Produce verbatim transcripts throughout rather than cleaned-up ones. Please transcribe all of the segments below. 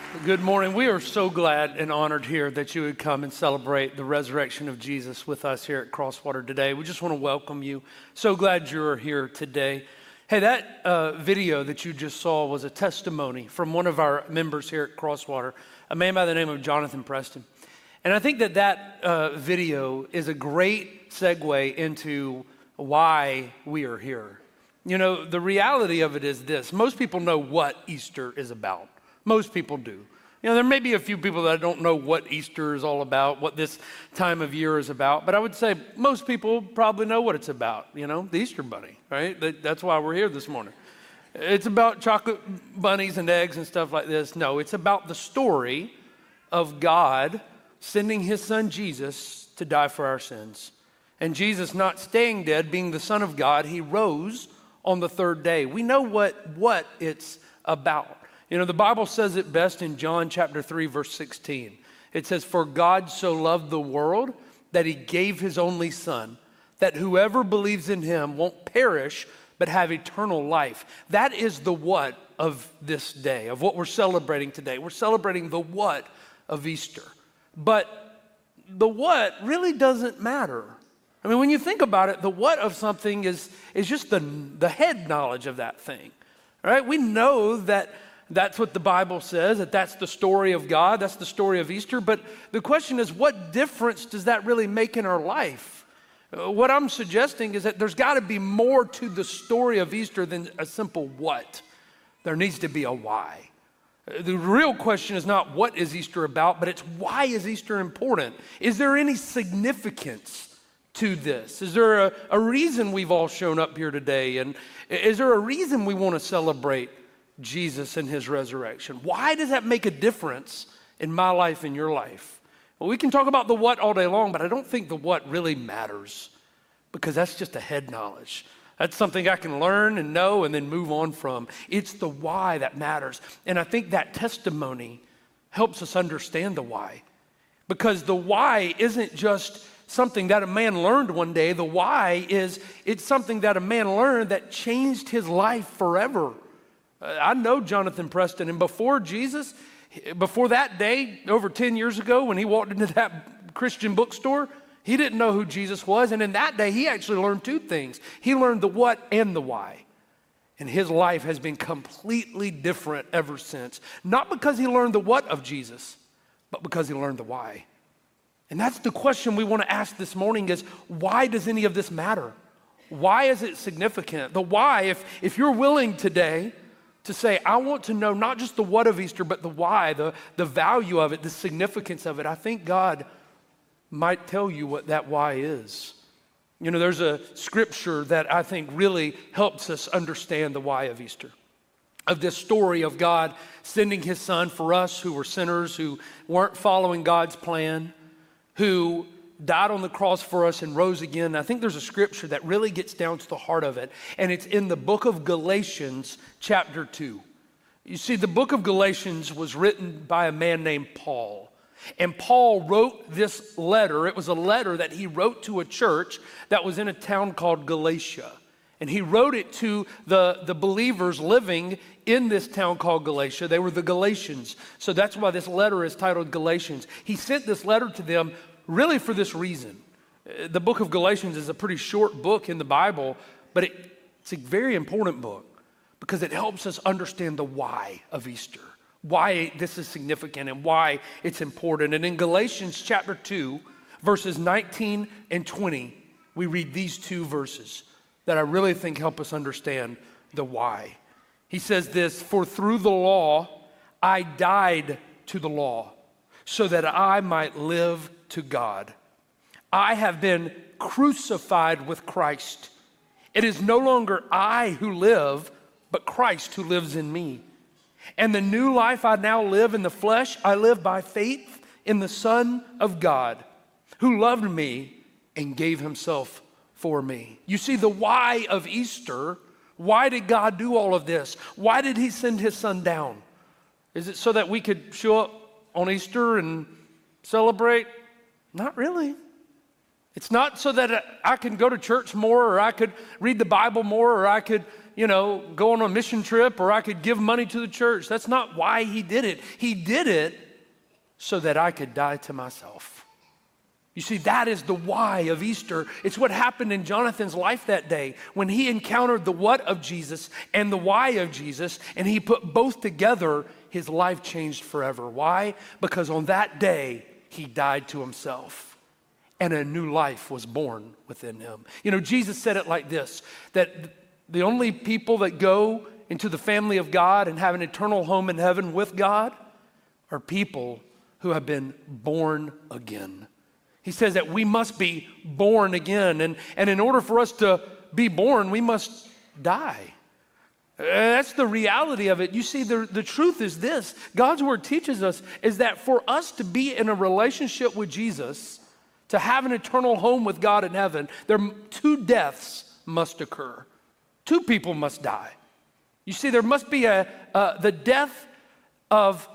Good morning. We are so glad and honored here that you would come and celebrate the resurrection of Jesus with us here at Crosswater today. We just want to welcome you. So glad you're here today. Hey, that uh, video that you just saw was a testimony from one of our members here at Crosswater, a man by the name of Jonathan Preston. And I think that that uh, video is a great segue into why we are here. You know, the reality of it is this. Most people know what Easter is about. Most people do. You know, there may be a few people that don't know what Easter is all about, what this time of year is about, but I would say most people probably know what it's about, you know, the Easter bunny, right? That's why we're here this morning. It's about chocolate bunnies and eggs and stuff like this. No, it's about the story of God sending his son Jesus to die for our sins. And Jesus not staying dead, being the Son of God, he rose on the third day. We know what, what it's about. You know, the Bible says it best in John chapter three, verse sixteen. It says, "For God so loved the world that he gave his only son, that whoever believes in him won't perish, but have eternal life." That is the what of this day, of what we're celebrating today. We're celebrating the what of Easter. But the what really doesn't matter. I mean, when you think about it, the what of something is, is just the, the head knowledge of that thing, right? We know that that's what the Bible says, that that's the story of God, that's the story of Easter. But the question is, what difference does that really make in our life? Uh, what I'm suggesting is that there's got to be more to the story of Easter than a simple what. There needs to be a why. Uh, the real question is not what is Easter about, but it's why is Easter important? Is there any significance to this? Is there a, a reason we've all shown up here today? And is there a reason we want to celebrate Jesus and his resurrection? Why does that make a difference in my life and your life? Well, we can talk about the what all day long, but I don't think the what really matters, because that's just a head knowledge. That's something I can learn and know and then move on from. It's the why that matters. And I think that testimony helps us understand the why, because the why isn't just something that a man learned one day. The why is it's something that a man learned that changed his life forever. I know Jonathan Preston, and before Jesus, before that day, over ten years ago, when he walked into that Christian bookstore, he didn't know who Jesus was, and in that day, he actually learned two things. He learned the what and the why, and his life has been completely different ever since. Not because he learned the what of Jesus, but because he learned the why. And that's the question we want to ask this morning is, why does any of this matter? Why is it significant? The why, if, if you're willing today to say, I want to know not just the what of Easter, but the why, the, the value of it, the significance of it. I think God might tell you what that why is. You know, there's a scripture that I think really helps us understand the why of Easter, of this story of God sending his son for us who were sinners, who weren't following God's plan, who died on the cross for us and rose again. I think there's a scripture that really gets down to the heart of it, and it's in the book of Galatians, chapter two. You see, the book of Galatians was written by a man named Paul, and Paul wrote this letter. It was a letter that he wrote to a church that was in a town called Galatia, and he wrote it to the, the believers living in this town called Galatia. They were the Galatians, so that's why this letter is titled Galatians. He sent this letter to them really for this reason. The book of Galatians is a pretty short book in the Bible, but it, it's a very important book because it helps us understand the why of Easter, why this is significant and why it's important. And in Galatians chapter two, verses nineteen and twenty, we read these two verses that I really think help us understand the why. He says this, "For through the law, I died to the law so that I might live to God. I have been crucified with Christ. It is no longer I who live, but Christ who lives in me. And the new life I now live in the flesh, I live by faith in the Son of God, who loved me and gave himself for me." You see, the why of Easter, why did God do all of this? Why did he send his son down? Is it so that we could show up on Easter and celebrate? Not really. It's not so that I can go to church more, or I could read the Bible more, or I could you know, go on a mission trip or I could give money to the church. That's not why he did it. He did it so that I could die to myself. You see, that is the why of Easter. It's what happened in Jonathan's life that day when he encountered the what of Jesus and the why of Jesus, and he put both together, his life changed forever. Why? Because on that day, he died to himself, and a new life was born within him. You know, Jesus said it like this, that the only people that go into the family of God and have an eternal home in heaven with God are people who have been born again. He says that we must be born again. And, and in order for us to be born, we must die. Uh, that's the reality of it. You see, the, the truth is this. God's word teaches us is that for us to be in a relationship with Jesus, to have an eternal home with God in heaven, there two deaths must occur. Two people must die. You see, there must be a uh, the death of,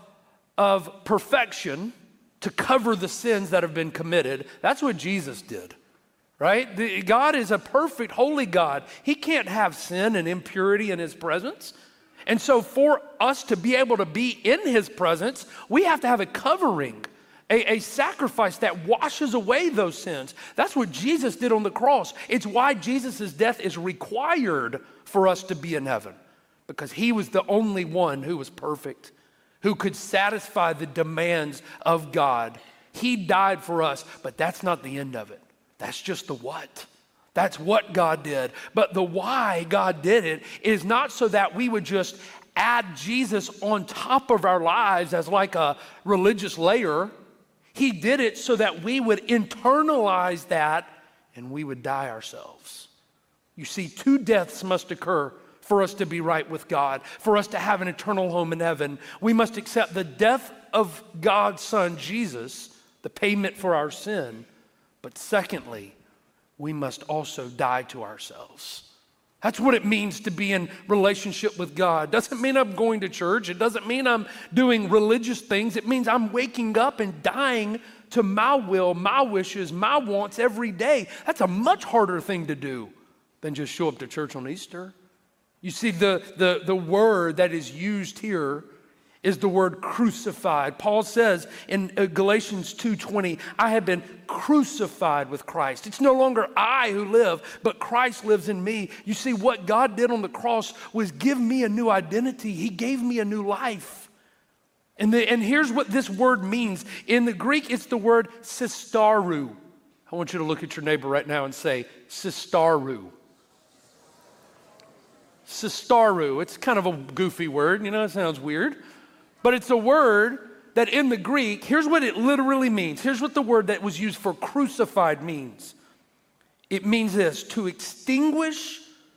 of perfection, to cover the sins that have been committed. That's what Jesus did, right? The, God is a perfect, holy God. He can't have sin and impurity in his presence. And so for us to be able to be in his presence, we have to have a covering, a, a sacrifice that washes away those sins. That's what Jesus did on the cross. It's why Jesus' death is required for us to be in heaven, because he was the only one who was perfect, who could satisfy the demands of God. He died for us, but that's not the end of it. That's just the what. That's what God did. But the why God did it is not so that we would just add Jesus on top of our lives as like a religious layer. He did it so that we would internalize that and we would die ourselves. You see, two deaths must occur for us to be right with God, for us to have an eternal home in heaven. We must accept the death of God's Son, Jesus, the payment for our sin. But secondly, we must also die to ourselves. That's what it means to be in relationship with God. Doesn't mean I'm going to church. It doesn't mean I'm doing religious things. It means I'm waking up and dying to my will, my wishes, my wants every day. That's a much harder thing to do than just show up to church on Easter. You see, the, the, the word that is used here is the word crucified. Paul says in Galatians two twenty, I have been crucified with Christ. It's no longer I who live, but Christ lives in me. You see, what God did on the cross was give me a new identity. He gave me a new life. And, the, and here's what this word means. In the Greek, it's the word sistaru. I want you to look at your neighbor right now and say, sistaru. Sistaru. It's kind of a goofy word, you know, it sounds weird. But it's a word that in the Greek, here's what it literally means. Here's what the word that was used for crucified means. It means this, to extinguish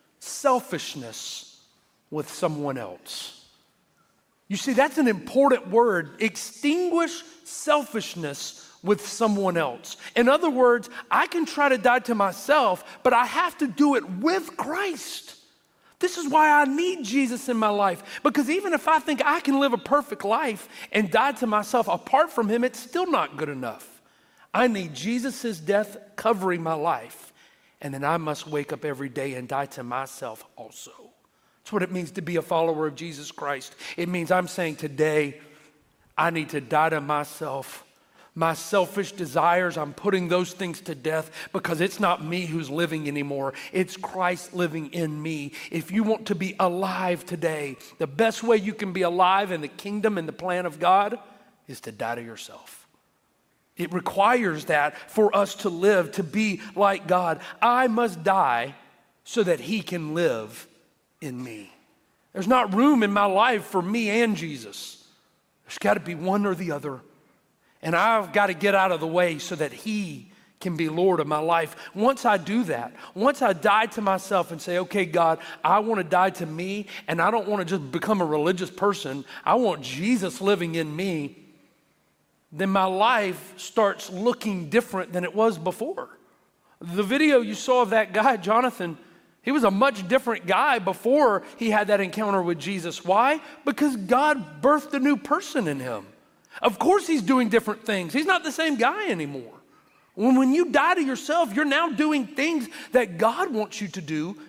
selfishness with someone else. You see, that's an important word, extinguish selfishness with someone else. In other words, I can try to die to myself, but I have to do it with Christ. This is why I need Jesus in my life, because even if I think I can live a perfect life and die to myself apart from him, it's still not good enough. I need Jesus' death covering my life, and then I must wake up every day and die to myself also. That's what it means to be a follower of Jesus Christ. It means I'm saying today, I need to die to myself. My selfish desires, I'm putting those things to death because it's not me who's living anymore. It's Christ living in me. If you want to be alive today, the best way you can be alive in the kingdom and the plan of God is to die to yourself. It requires that for us to live, to be like God. I must die so that he can live in me. There's not room in my life for me and Jesus. There's got to be one or the other. And I've got to get out of the way so that he can be Lord of my life. Once I do that, once I die to myself and say, okay, God, I want to die to me, and I don't want to just become a religious person. I want Jesus living in me. Then my life starts looking different than it was before. The video you saw of that guy, Jonathan, he was a much different guy before he had that encounter with Jesus. Why? Because God birthed a new person in him. Of course he's doing different things. He's not the same guy anymore. When, when you die to yourself, you're now doing things that God wants you to do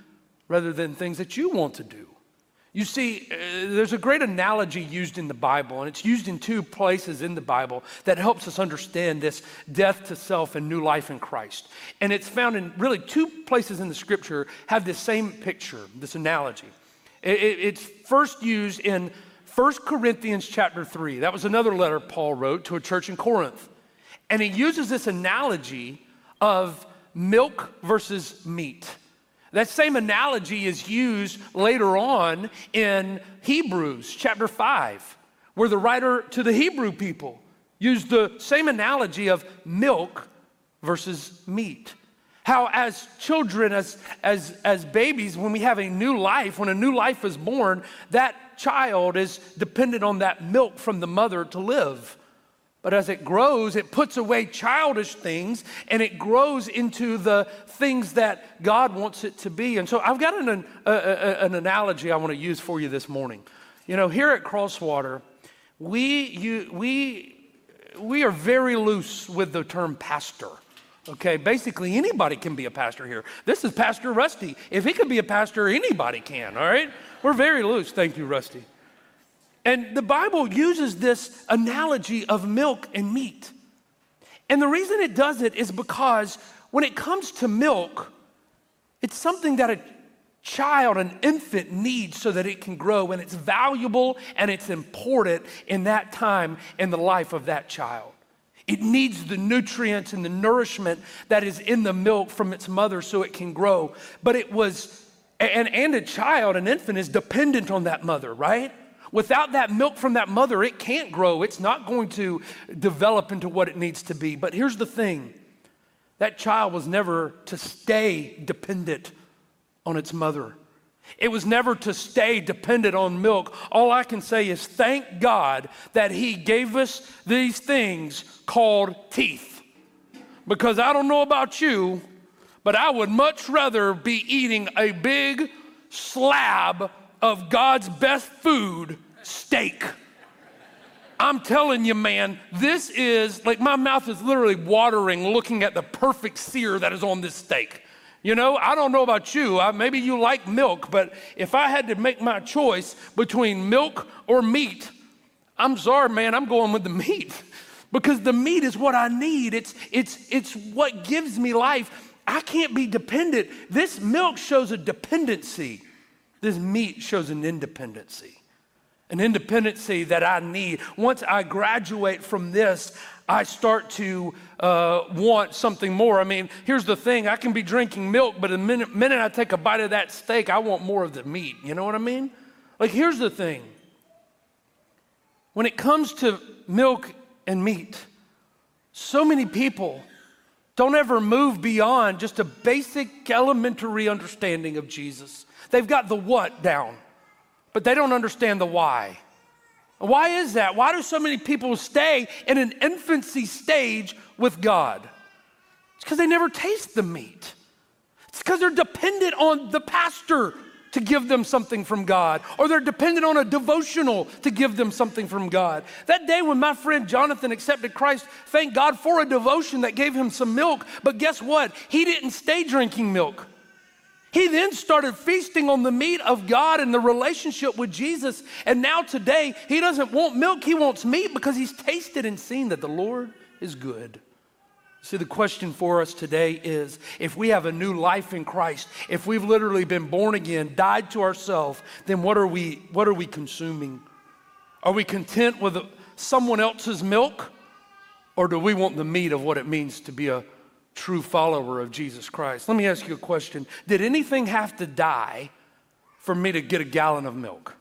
rather than things that you want to do. You see, uh, there's a great analogy used in the Bible, and it's used in two places in the Bible that helps us understand this death to self and new life in Christ. And it's found in really two places in the scripture have this same picture, this analogy. It, it, it's first used in First Corinthians chapter three. That was another letter Paul wrote to a church in Corinth. And he uses this analogy of milk versus meat. That same analogy is used later on in Hebrews chapter five, where the writer to the Hebrew people used the same analogy of milk versus meat. How as children, as, as, as babies, when we have a new life, when a new life is born, that child is dependent on that milk from the mother to live. But as it grows, it puts away childish things and it grows into the things that God wants it to be. And so I've got an, a, a, an analogy I want to use for you this morning. You know, here at Crosswater, we, you, we, we are very loose with the term pastor. Okay, basically anybody can be a pastor here. This is Pastor Rusty. If he could be a pastor, anybody can, all right? We're very loose. Thank you, Rusty. And the Bible uses this analogy of milk and meat. And the reason it does it is because when it comes to milk, it's something that a child, an infant needs so that it can grow, and it's valuable and it's important in that time in the life of that child. It needs the nutrients and the nourishment that is in the milk from its mother so it can grow. But it was, and, and a child, an infant is dependent on that mother, right? Without that milk from that mother, it can't grow. It's not going to develop into what it needs to be. But here's the thing. That child was never to stay dependent on its mother. It was never to stay dependent on milk. All I can say is thank God that he gave us these things called teeth. Because I don't know about you, but I would much rather be eating a big slab of God's best food, steak. I'm telling you, man, this is, like my mouth is literally watering looking at the perfect sear that is on this steak. You know, I don't know about you, I, maybe you like milk, but if I had to make my choice between milk or meat, I'm sorry, man, I'm going with the meat. Because the meat is what I need. It's, it's, it's what gives me life. I can't be dependent. This milk shows a dependency. This meat shows an independency, an independency that I need. Once I graduate from this, I start to uh, want something more. I mean, here's the thing. I can be drinking milk, but the minute, minute I take a bite of that steak, I want more of the meat. You know what I mean? Like, here's the thing. When it comes to milk and meat, so many people don't ever move beyond just a basic elementary understanding of Jesus. They've got the what down, but they don't understand the why. Why is that? Why do so many people stay in an infancy stage with God? It's because they never taste the meat. It's because they're dependent on the pastor to give them something from God, or they're dependent on a devotional to give them something from God. That day when my friend Jonathan accepted Christ, thank God for a devotion that gave him some milk, but guess what? He didn't stay drinking milk. He then started feasting on the meat of God and the relationship with Jesus. And now today, he doesn't want milk, he wants meat because he's tasted and seen that the Lord is good. See, the question for us today is, if we have a new life in Christ, if we've literally been born again, died to ourselves, then what are we, what are we consuming? Are we content with someone else's milk? Or do we want the meat of what it means to be a true follower of Jesus Christ? Let me ask you a question. Did anything have to die for me to get a gallon of milk?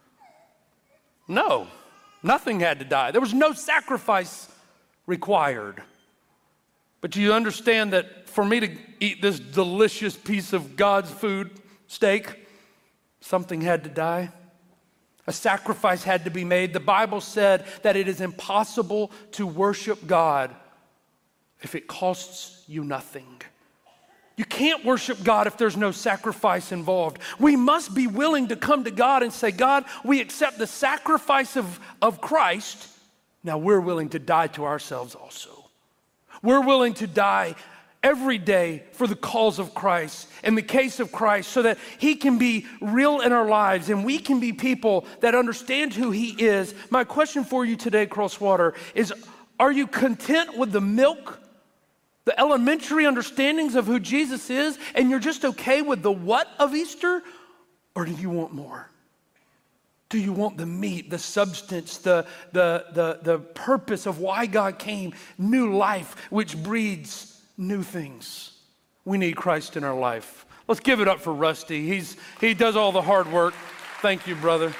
No, nothing had to die. There was no sacrifice required. But do you understand that for me to eat this delicious piece of God's food, steak, something had to die? A sacrifice had to be made. The Bible said that it is impossible to worship God if it costs you nothing. You can't worship God if there's no sacrifice involved. We must be willing to come to God and say, God, we accept the sacrifice of, of Christ. Now we're willing to die to ourselves also. We're willing to die every day for the cause of Christ, in the case of Christ, so that he can be real in our lives and we can be people that understand who he is. My question for you today, Crosswater, is are you content with the milk, the elementary understandings of who Jesus is, and you're just okay with the what of Easter? Or do you want more? Do you want the meat, the substance, the, the, the, the purpose of why God came, new life, which breeds new things? We need Christ in our life. Let's give it up for Rusty. He's, he does all the hard work. Thank you, brother.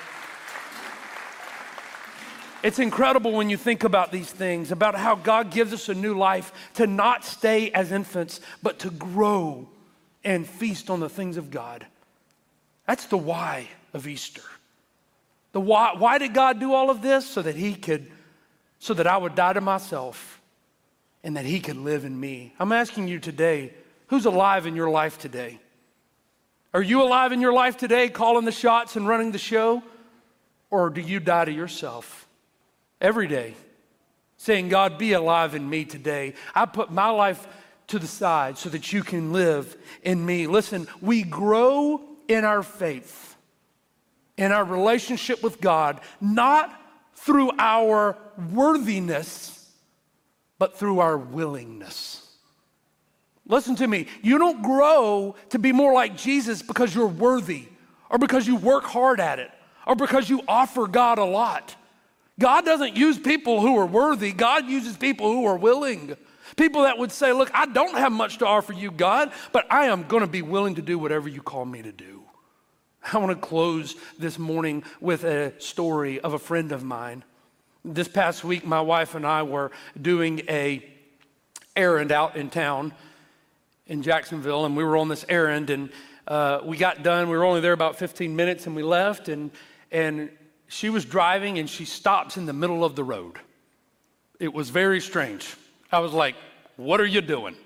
It's incredible when you think about these things, about how God gives us a new life to not stay as infants, but to grow and feast on the things of God. That's the why of Easter. The why, why did God do all of this? So that he could, so that I would die to myself and that he could live in me. I'm asking you today, who's alive in your life today? Are you alive in your life today, calling the shots and running the show? Or do you die to yourself every day, saying, God, be alive in me today. I put my life to the side so that you can live in me. Listen, we grow in our faith, in our relationship with God, not through our worthiness, but through our willingness. Listen to me. You don't grow to be more like Jesus because you're worthy or because you work hard at it or because you offer God a lot. God doesn't use people who are worthy. God uses people who are willing. People that would say, look, I don't have much to offer you, God, but I am going to be willing to do whatever you call me to do. I want to close this morning with a story of a friend of mine. This past week, my wife and I were doing a errand out in town in Jacksonville, and we were on this errand, and uh, we got done. We were only there about fifteen minutes, and we left, and and she was driving, and she stops in the middle of the road. It was very strange. I was like, what are you doing?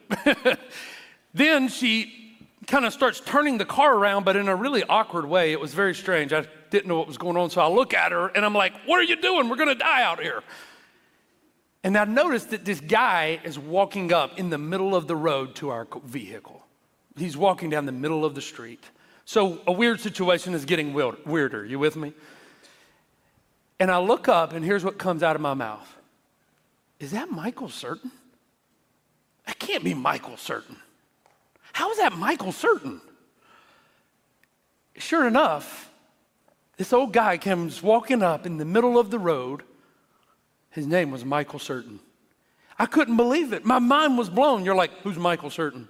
Then she kind of starts turning the car around, but in a really awkward way. It was very strange. I didn't know what was going on, so I look at her, and I'm like, what are you doing? We're going to die out here. And I noticed that this guy is walking up in the middle of the road to our vehicle. He's walking down the middle of the street. So a weird situation is getting weirder. You with me? And I look up, and here's what comes out of my mouth. Is that Michael Certain? That can't be Michael Certain. How is that Michael Certain? Sure enough, this old guy comes walking up in the middle of the road. His name was Michael Certain. I couldn't believe it. My mind was blown. You're like, who's Michael Certain?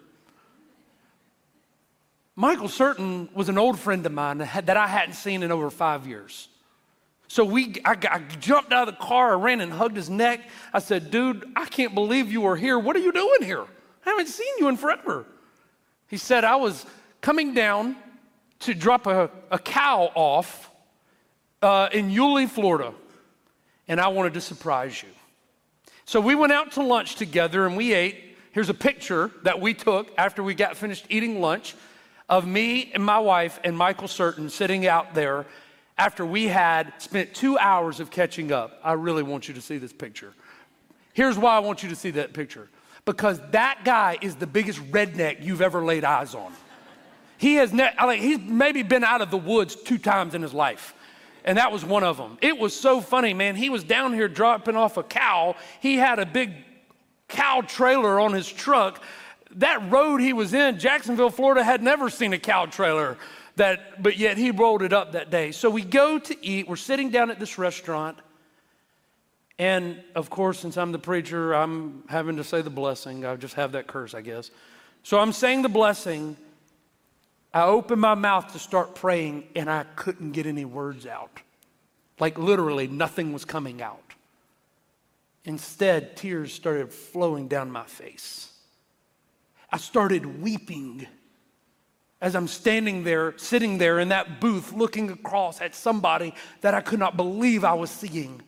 Michael Certain was an old friend of mine that I hadn't seen in over five years. So we, I, I jumped out of the car, I ran and hugged his neck. I said, dude, I can't believe you are here. What are you doing here? I haven't seen you in forever. He said, I was coming down to drop a, a cow off uh, in Yulee, Florida, and I wanted to surprise you. So we went out to lunch together and we ate. Here's a picture that we took after we got finished eating lunch of me and my wife and Michael Certain sitting out there after we had spent two hours of catching up. I really want you to see this picture. Here's why I want you to see that picture. Because that guy is the biggest redneck you've ever laid eyes on. He has ne- I mean, he's maybe been out of the woods two times in his life. And that was one of them. It was so funny, man. He was down here dropping off a cow. He had a big cow trailer on his truck. That road he was in, Jacksonville, Florida, had never seen a cow trailer. That, but yet he rolled it up that day. So we go to eat. We're sitting down at this restaurant. And of course, since I'm the preacher, I'm having to say the blessing. I just have that curse, I guess. So I'm saying the blessing. I opened my mouth to start praying, and I couldn't get any words out. Like literally nothing was coming out. Instead, tears started flowing down my face. I started weeping as I'm standing there, sitting there in that booth, looking across at somebody that I could not believe I was seeing.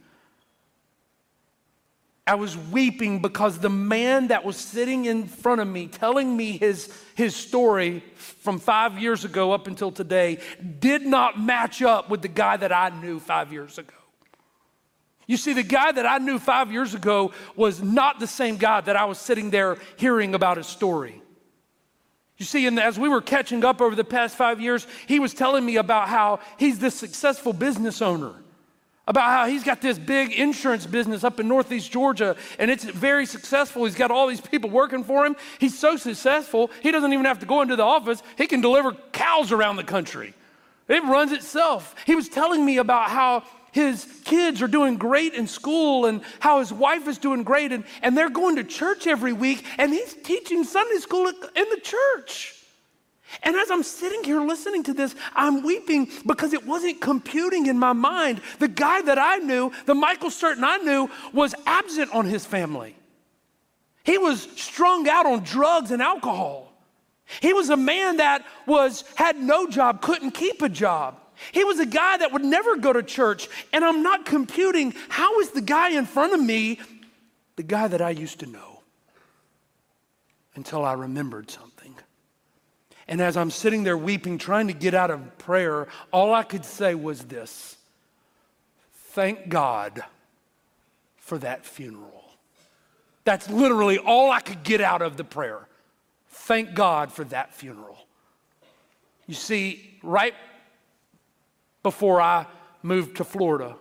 I was weeping because the man that was sitting in front of me telling me his, his story from five years ago up until today did not match up with the guy that I knew five years ago. You see, the guy that I knew five years ago was not the same guy that I was sitting there hearing about his story. You see, and as we were catching up over the past five years, he was telling me about how he's this successful business owner, about how he's got this big insurance business up in Northeast Georgia, and it's very successful. He's got all these people working for him. He's so successful, he doesn't even have to go into the office. He can deliver cows around the country. It runs itself. He was telling me about how his kids are doing great in school and how his wife is doing great, and, and they're going to church every week, and he's teaching Sunday school in the church. And as I'm sitting here listening to this, I'm weeping because it wasn't computing in my mind. The guy that I knew, the Michael Certain I knew, was absent on his family. He was strung out on drugs and alcohol. He was a man that was had no job, couldn't keep a job. He was a guy that would never go to church, and I'm not computing how is the guy in front of me the guy that I used to know, until I remembered something. And as I'm sitting there weeping, trying to get out of prayer, all I could say was this: thank God for that funeral. That's literally all I could get out of the prayer. Thank God for that funeral. You see, right before I moved to Florida,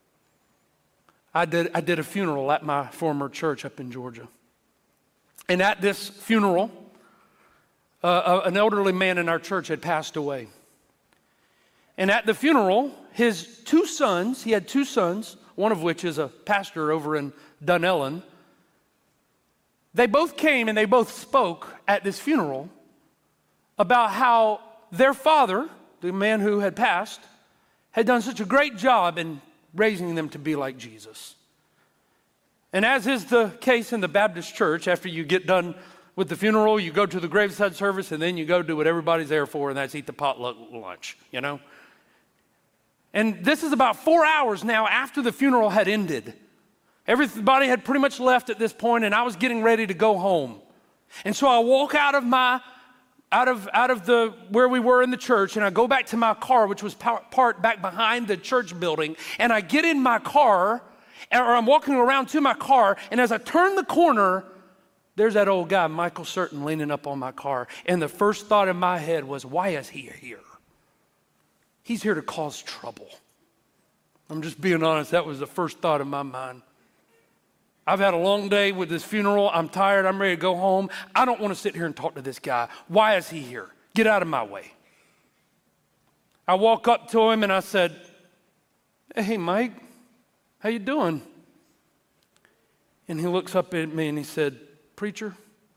I did, I did a funeral at my former church up in Georgia. And at this funeral, uh, an elderly man in our church had passed away. And at the funeral, his two sons, he had two sons, one of which is a pastor over in Dunellen. They both came and they both spoke at this funeral about how their father, the man who had passed, had done such a great job in raising them to be like Jesus. And as is the case in the Baptist church, after you get done with the funeral, you go to the graveside service, and then you go do what everybody's there for, and that's eat the potluck lunch, you know? And this is about four hours now after the funeral had ended. Everybody had pretty much left at this point, and I was getting ready to go home. And so I walk out of my out of out of the where we were in the church, and I go back to my car, which was parked back behind the church building, and I get in my car, or I'm walking around to my car, and as I turn the corner, there's that old guy, Michael Certain, leaning up on my car. And the first thought in my head was, why is he here? He's here to cause trouble. I'm just being honest, that was the first thought in my mind. I've had a long day with this funeral. I'm tired. I'm ready to go home. I don't want to sit here and talk to this guy. Why is he here? Get out of my way. I walk up to him and I said, hey, Mike, how you doing? And he looks up at me and he said, preacher,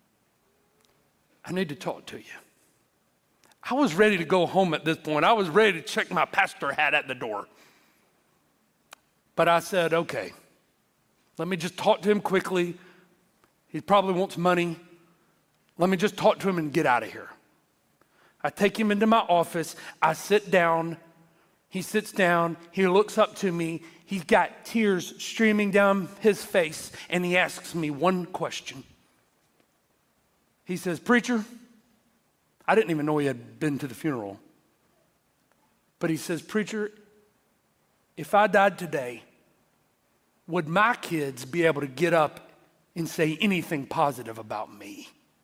I need to talk to you. I was ready to go home at this point. I was ready to check my pastor hat at the door. But I said, okay. Let me just talk to him quickly. He probably wants money. Let me just talk to him and get out of here. I take him into my office. I sit down. He sits down. He looks up to me. He's got tears streaming down his face, and he asks me one question. He says, preacher, I didn't even know he had been to the funeral. But he says, preacher, if I died today, would my kids be able to get up and say anything positive about me?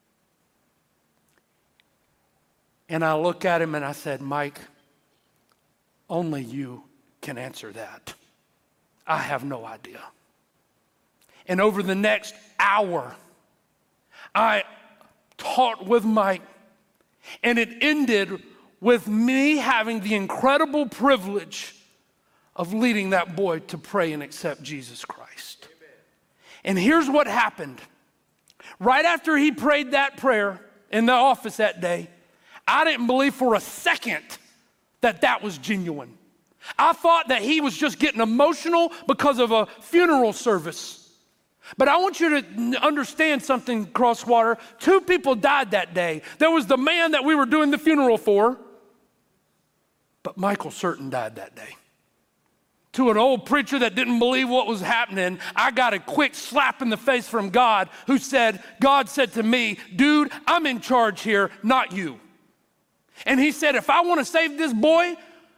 And I look at him and I said, Mike, only you can answer that. I have no idea. And over the next hour, I talked with Mike, and it ended with me having the incredible privilege of leading that boy to pray and accept Jesus Christ. Amen. And here's what happened. Right after he prayed that prayer in the office that day, I didn't believe for a second that that was genuine. I thought that he was just getting emotional because of a funeral service. But I want you to understand something, Crosswater. Two people died that day. There was the man that we were doing the funeral for, but Michael Certain died that day. To an old preacher that didn't believe what was happening, I got a quick slap in the face from God, who said, God said to me, dude, I'm in charge here, not you. And he said, if I want to save this boy,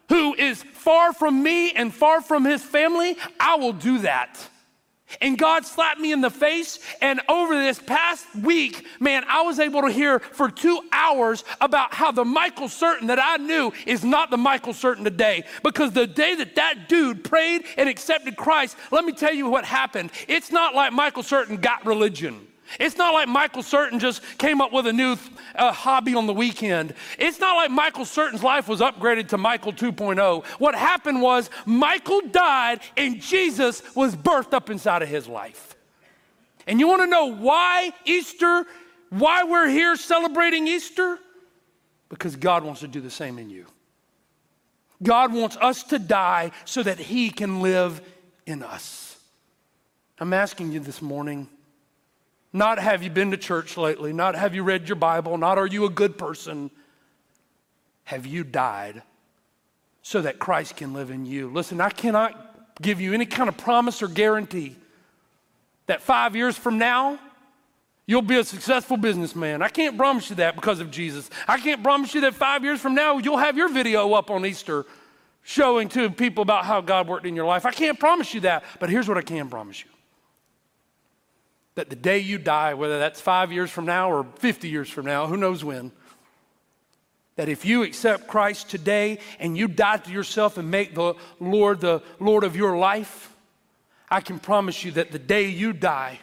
who is far from me and far from his family, I will do that. And God slapped me in the face, and over this past week, man, I was able to hear for two hours about how the Michael Certain that I knew is not the Michael Certain today. Because the day that that dude prayed and accepted Christ, let me tell you what happened. It's not like Michael Certain got religion. It's not like Michael Certain just came up with a new uh, hobby on the weekend. It's not like Michael Certain's life was upgraded to Michael two point oh. What happened was Michael died and Jesus was birthed up inside of his life. And you want to know why Easter, why we're here celebrating Easter? Because God wants to do the same in you. God wants us to die so that he can live in us. I'm asking you this morning, not have you been to church lately, not have you read your Bible, not are you a good person. Have you died so that Christ can live in you? Listen, I cannot give you any kind of promise or guarantee that five years from now, you'll be a successful businessman. I can't promise you that because of Jesus. I can't promise you that five years from now, you'll have your video up on Easter showing to people about how God worked in your life. I can't promise you that, but here's what I can promise you. That the day you die, whether that's five years from now or fifty years from now, who knows when, that if you accept Christ today and you die to yourself and make the Lord the Lord of your life, I can promise you that the day you die,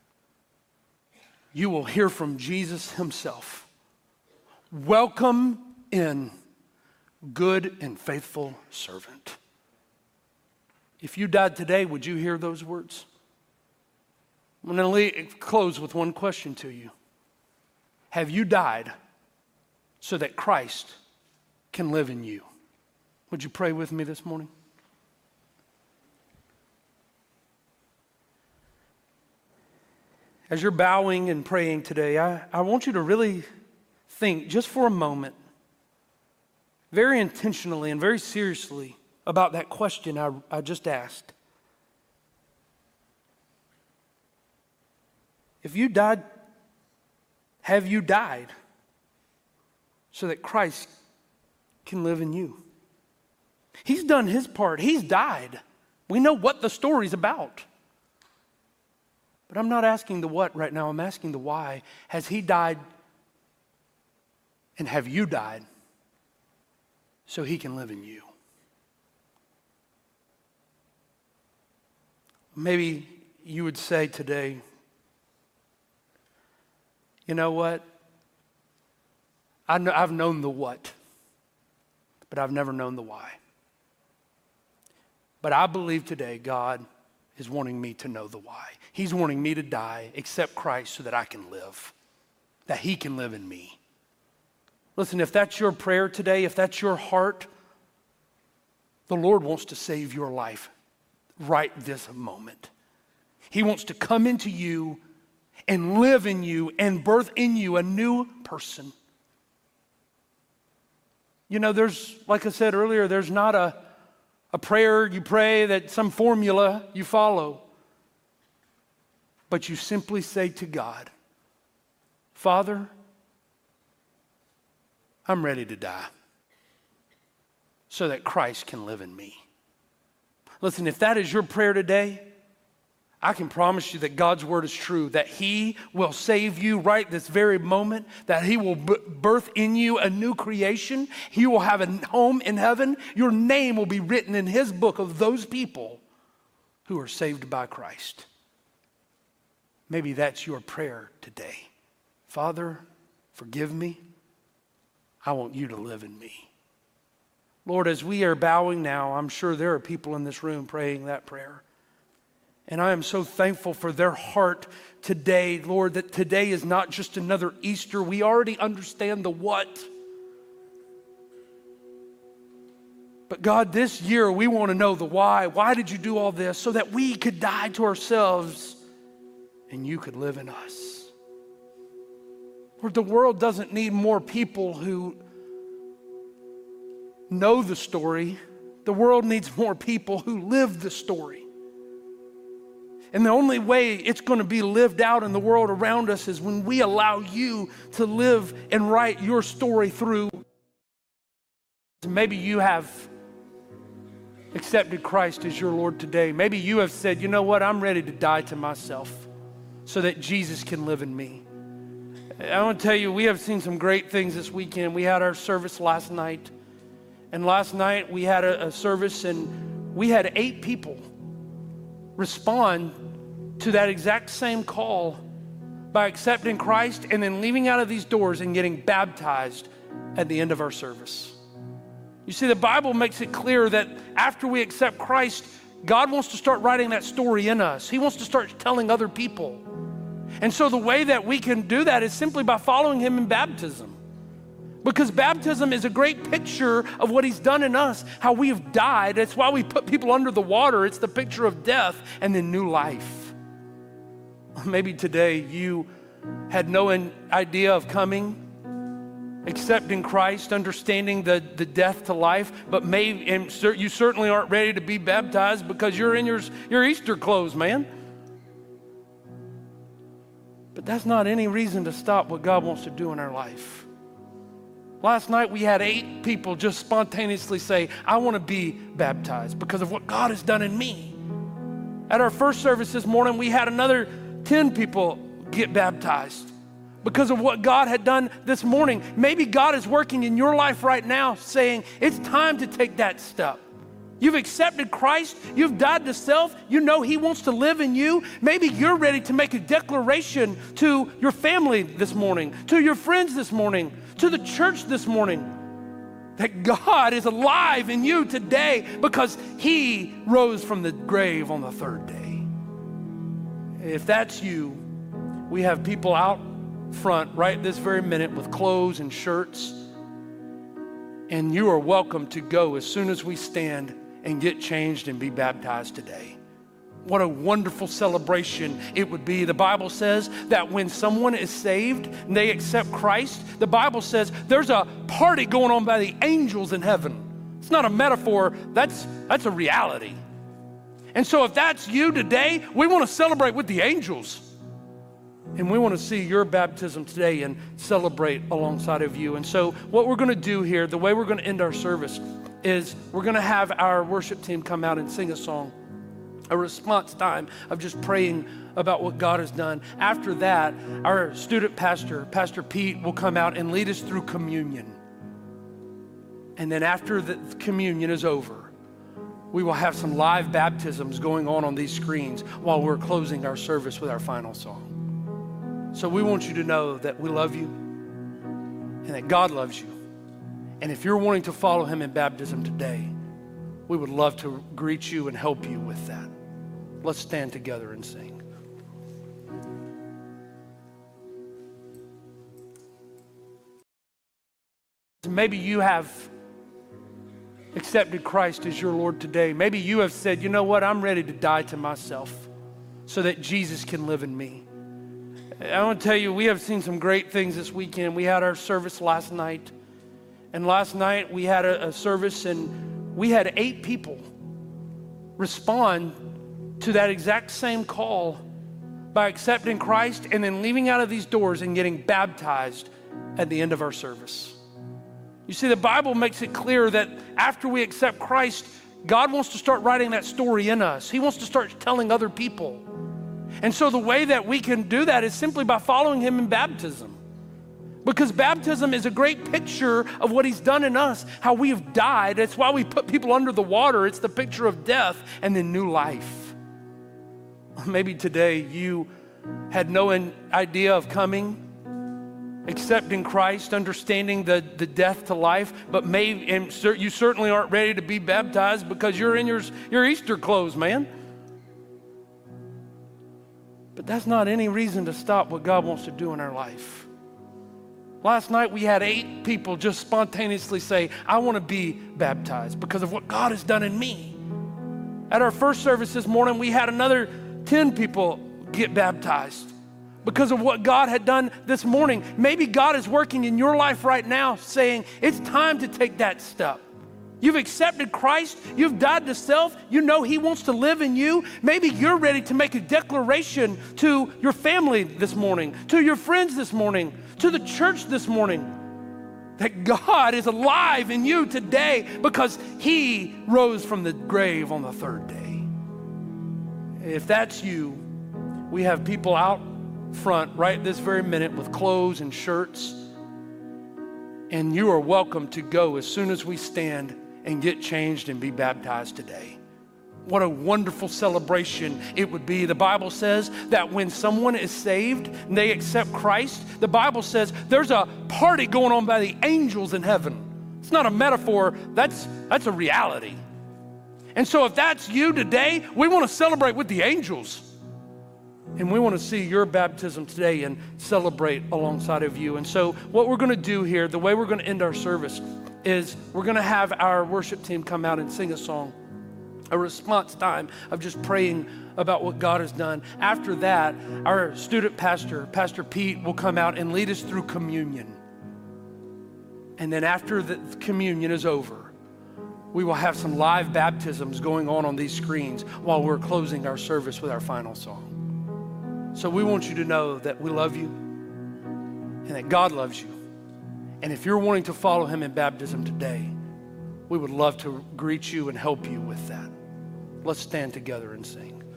you will hear from Jesus himself. Welcome in, good and faithful servant. If you died today, would you hear those words? I'm going to close with one question to you. Have you died so that Christ can live in you? Would you pray with me this morning? As you're bowing and praying today, I, I want you to really think just for a moment, very intentionally and very seriously about that question I, I just asked. If you died, have you died so that Christ can live in you? He's done his part. He's died. We know what the story's about. But I'm not asking the what right now. I'm asking the why. Has he died and have you died so he can live in you? Maybe you would say today, you know what? I know, I've known the what, but I've never known the why. But I believe today God is wanting me to know the why. He's wanting me to die, accept Christ so that I can live, that he can live in me. Listen, if that's your prayer today, if that's your heart, the Lord wants to save your life right this moment. He wants to come into you and live in you and birth in you a new person. You know, there's, like I said earlier, there's not a, a prayer you pray that some formula you follow. But you simply say to God, Father, I'm ready to die so that Christ can live in me. Listen, if that is your prayer today, I can promise you that God's word is true, that he will save you right this very moment, that he will b- birth in you a new creation. He will have a home in heaven. Your name will be written in his book of those people who are saved by Christ. Maybe that's your prayer today. Father, forgive me. I want you to live in me. Lord, as we are bowing now, I'm sure there are people in this room praying that prayer. And I am so thankful for their heart today, Lord, that today is not just another Easter. We already understand the what. But God, this year we want to know the why. Why did you do all this? So that we could die to ourselves and you could live in us. Lord, the world doesn't need more people who know the story. The world needs more people who live the story. And the only way it's going to be lived out in the world around us is when we allow you to live and write your story through. Maybe you have accepted Christ as your Lord today. Maybe you have said, you know what, I'm ready to die to myself so that Jesus can live in me. I want to tell you, we have seen some great things this weekend. We had our service last night. And last night we had a, a service and we had eight people respond to that exact same call by accepting Christ and then leaving out of these doors and getting baptized at the end of our service. You see, the Bible makes it clear that after we accept Christ, God wants to start writing that story in us. He wants to start telling other people. And so the way that we can do that is simply by following him in baptism. Because baptism is a great picture of what he's done in us, how we have died. That's why we put people under the water. It's the picture of death and then new life. Maybe today you had no idea of coming, accepting Christ, understanding the, the death to life, but may, and you certainly aren't ready to be baptized because you're in your, your Easter clothes, man. But that's not any reason to stop what God wants to do in our life. Last night we had eight people just spontaneously say, I want to be baptized because of what God has done in me. At our first service this morning, we had another ten people get baptized because of what God had done this morning. Maybe God is working in your life right now saying, it's time to take that step. You've accepted Christ. You've died to self. You know he wants to live in you. Maybe you're ready to make a declaration to your family this morning, to your friends this morning, to the church this morning, that God is alive in you today because he rose from the grave on the third day. If that's you, we have people out front right this very minute with clothes and shirts, and you are welcome to go as soon as we stand and get changed and be baptized today. What a wonderful celebration it would be. The Bible says that when someone is saved and they accept Christ, the Bible says there's a party going on by the angels in heaven. It's not a metaphor, that's, that's a reality. And so if that's you today, we want to celebrate with the angels. And we want to see your baptism today and celebrate alongside of you. And so what we're going to do here, the way we're going to end our service is we're going to have our worship team come out and sing a song, a response time of just praying about what God has done. After that, our student pastor, Pastor Pete, will come out and lead us through communion. And then after the communion is over, we will have some live baptisms going on on these screens while we're closing our service with our final song. So we want you to know that we love you and that God loves you. And if you're wanting to follow him in baptism today, we would love to greet you and help you with that. Let's stand together and sing. Maybe you have accepted Christ as your Lord today. Maybe you have said, you know what, I'm ready to die to myself so that Jesus can live in me. I want to tell you, we have seen some great things this weekend. We had our service last night. And last night we had a, a service and we had eight people respond to that exact same call by accepting Christ and then leaving out of these doors and getting baptized at the end of our service. You see, the Bible makes it clear that after we accept Christ, God wants to start writing that story in us. He wants to start telling other people. And so the way that we can do that is simply by following him in baptism. Because baptism is a great picture of what he's done in us, how we have died. That's why we put people under the water. It's the picture of death and then new life. Maybe today you had no idea of coming, accepting Christ, understanding the, the death to life, but may, and you certainly aren't ready to be baptized because you're in your, your Easter clothes, man. But that's not any reason to stop what God wants to do in our life. Last night we had eight people just spontaneously say, I want to be baptized because of what God has done in me. At our first service this morning, we had another ten people get baptized because of what God had done this morning. Maybe God is working in your life right now saying, it's time to take that step. You've accepted Christ. You've died to self. You know he wants to live in you. Maybe you're ready to make a declaration to your family this morning, to your friends this morning, to the church this morning, that God is alive in you today because he rose from the grave on the third day. If that's you, we have people out front right this very minute with clothes and shirts, and you are welcome to go as soon as we stand and get changed and be baptized today. What a wonderful celebration it would be. The Bible says that when someone is saved and they accept Christ, the Bible says there's a party going on by the angels in heaven. It's not a metaphor, that's, that's a reality. And so if that's you today, we want to celebrate with the angels. And we want to see your baptism today and celebrate alongside of you. And so what we're going to do here, the way we're going to end our service is we're going to have our worship team come out and sing a song, a response time of just praying about what God has done. After that, our student pastor, Pastor Pete, will come out and lead us through communion. And then after the communion is over, we will have some live baptisms going on on these screens while we're closing our service with our final song. So we want you to know that we love you and that God loves you. And if you're wanting to follow him in baptism today, we would love to greet you and help you with that. Let's stand together and sing.